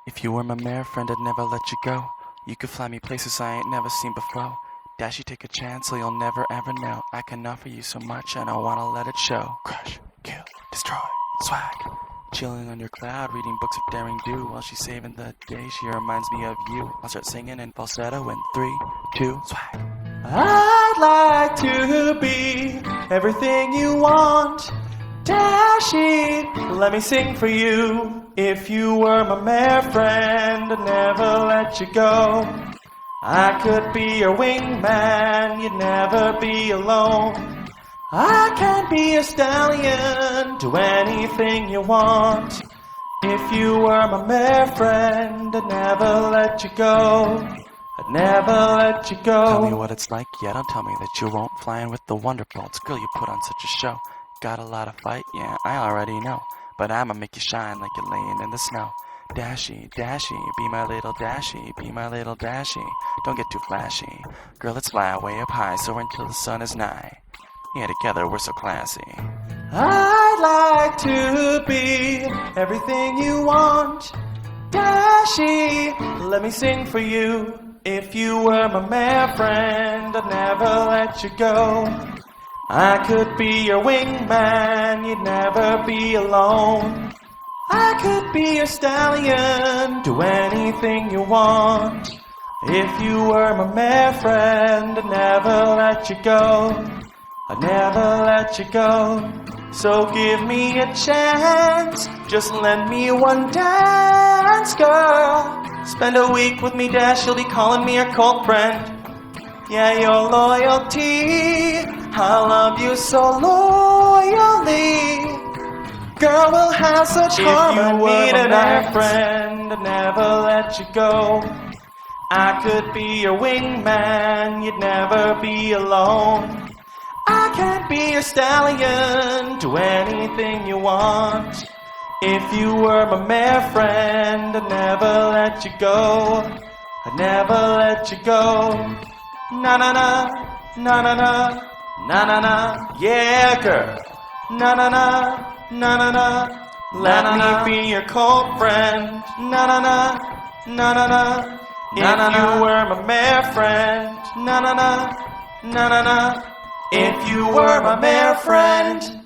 If you were my mare friend, I'd never let you go. You could fly me places I ain't never seen before. Dashy, take a chance so you'll never ever know. I can offer you so much and I wanna let it show. Crush, kill, destroy, swag. Chilling on your cloud, reading books of daring do. While she's saving the day, she reminds me of you. I'll start singing in falsetto in 3, 2, swag. I'd like to be everything you want. Dashy, let me sing for you. If you were my mare friend, I'd never let you go. I could be your wingman, you'd never be alone. I can be a stallion, do anything you want. If you were my mare friend, I'd never let you go. I'd never let you go. Tell me what it's like, yeah, don't tell me that you won't. Flying with the Wonderbolts, girl, you put on such a show. Got a lot of fight, yeah, I already know. But I'ma make you shine like you're laying in the snow. Dashy, Dashy, be my little Dashy, be my little Dashy. Don't get too flashy. Girl, let's fly way up high, soar until the sun is nigh. Yeah, together we're so classy. I'd like to be everything you want. Dashy, let me sing for you. If you were my mare friend, I'd never let you go. I could be your wingman, you'd never be alone. I could be your stallion, do anything you want. If you were my mare friend, I'd never let you go. I'd never let you go. So give me a chance, just lend me one dance, girl. Spend a week with me, Dash, you'll be calling me your cult friend. Yeah, your loyalty, I love you so loyally. Girl, we'll have such harmony tonight. If you were my friend, I'd never let you go. I could be your wingman, you'd never be alone. I can be your stallion, do anything you want. If you were my mare friend, I'd never let you go. I'd never let you go. Na na na, na na na, na na na, yeah, girl. Na na na, na na na, let me be your cold friend. Na na na, na na na, if you were my mare friend. Na na na, na na na, if you were my mare friend.